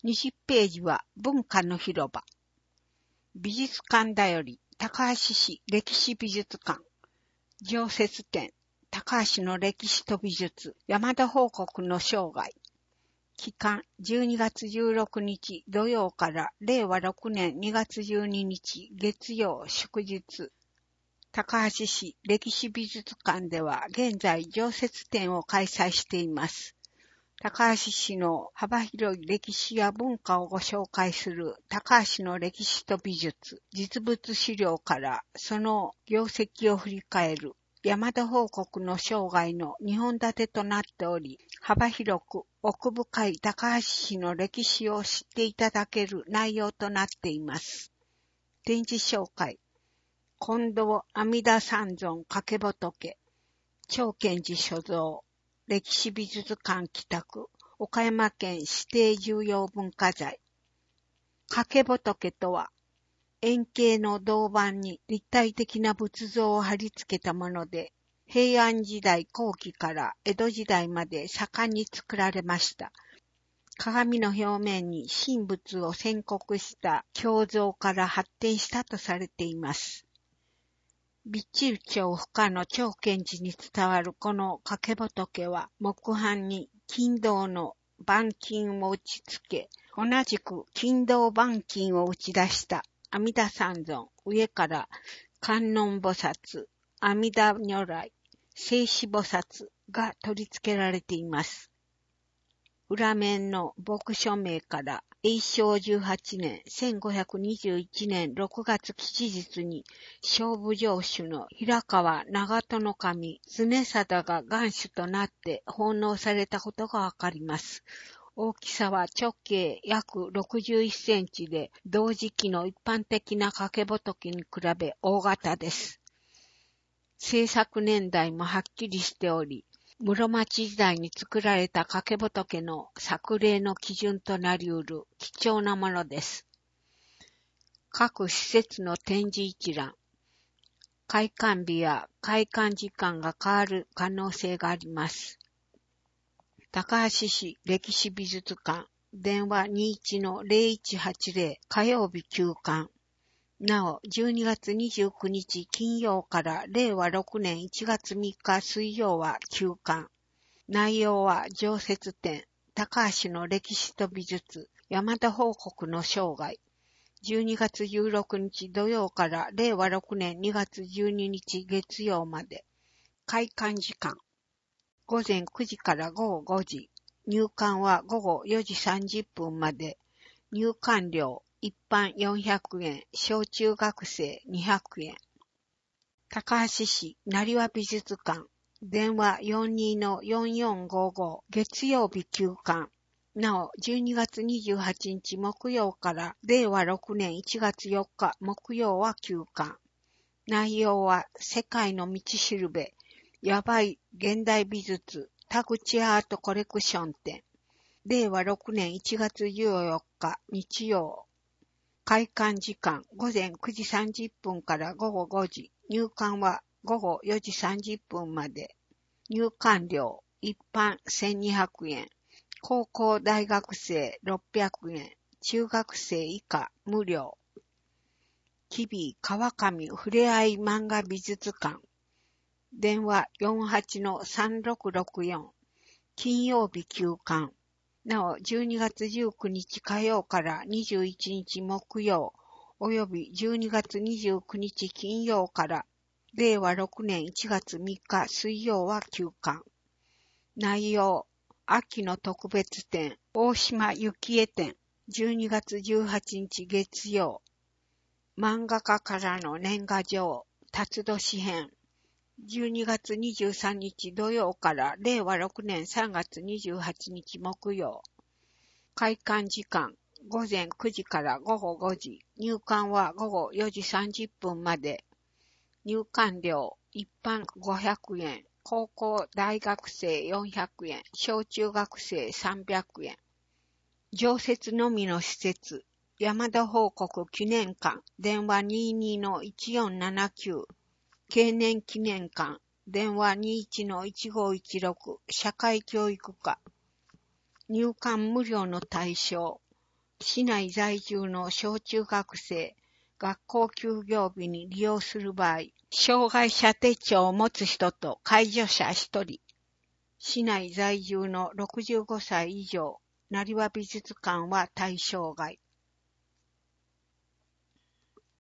20ページは文化の広場。美術館だより、高橋市歴史美術館。常設展、高橋の歴史と美術、山田報国の生涯。期間、12月16日土曜から令和6年2月12日月曜祝日。高橋市歴史美術館では現在常設展を開催しています。高橋市の幅広い歴史や文化をご紹介する高橋の歴史と美術、実物資料からその業績を振り返る山田報国の生涯の2本立てとなっており、幅広く奥深い高橋市の歴史を知っていただける内容となっています。展示紹介。近藤阿弥陀三尊掛仏、長見寺所蔵。歴史美術館北区、岡山県指定重要文化財。掛仏とは、円形の銅板に立体的な仏像を貼り付けたもので、平安時代後期から江戸時代まで盛んに作られました。鏡の表面に神仏を宣告した鏡像から発展したとされています。備中町深の長見寺に伝わるこの掛仏は木版に金銅の板金を打ち付け、同じく金銅板金を打ち出した阿弥陀三尊、上から観音菩薩、阿弥陀如来、聖子菩薩が取り付けられています。裏面の牧書名から永正18年1521年6月吉日に勝負城主の平川長門守常貞が元首となって奉納されたことがわかります。大きさは直径約61センチで同時期の一般的な掛仏に比べ大型です。制作年代もはっきりしており、室町時代に作られた掛仏の作例の基準となり得る貴重なものです。各施設の展示一覧、開館日や開館時間が変わる可能性があります。高橋市歴史美術館、電話 21-0180 火曜日休館。なお、12月29日金曜から令和6年1月3日水曜は休館。内容は常設展、高橋の歴史と美術、山田報国の生涯。12月16日土曜から令和6年2月12日月曜まで。開館時間。午前9時から午後5時。入館は午後4時30分まで。入館料。一般400円、小中学生200円。高橋市成羽美術館、電話 42-4455 月曜日休館。なお、12月28日木曜から令和6年1月4日木曜は休館。内容は世界の道しるべ、やばい現代美術、田口アートコレクション展。令和6年1月14日日曜。開館時間午前9時30分から午後5時。入館は午後4時30分まで。入館料一般1200円。高校大学生600円。中学生以下無料。吉備川上ふれあい漫画美術館。電話 48-3664。金曜日休館。なお、12月19日火曜から21日木曜、および12月29日金曜から令和6年1月3日水曜は休館。内容、秋の特別展、大島幸恵展、12月18日月曜。漫画家からの年賀状、辰年編。12月23日土曜から令和6年3月28日木曜。開館時間午前9時から午後5時。入館は午後4時30分まで。入館料一般500円。高校大学生400円。小中学生300円。常設のみの施設。山田報国記念館。電話 22-1479。経年記念館、電話 21-1516 社会教育課。入館無料の対象、 市内在住の小中学生、学校休業日に利用する場合、障害者手帳を持つ人と介助者1人、市内在住の65歳以上、成羽美術館は対象外。